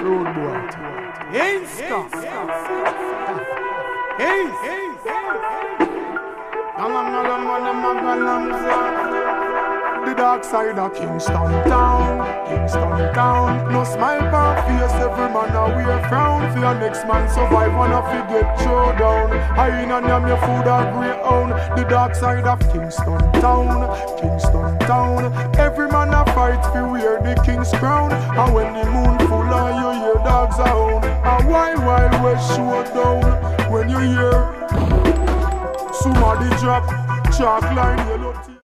road boy. Insta. The dark side of Kingston town, Kingston town. No smile on face, every man a wear frown. For your next man survive, wanna forget throw down. I in and yam your food a greyhound. The dark side of Kingston town, Kingston town. Every man a fight for wear the king's crown. And when the moon full and you hear dogs a hound, a wild west showdown. When you hear somebody drop chalk line yellow.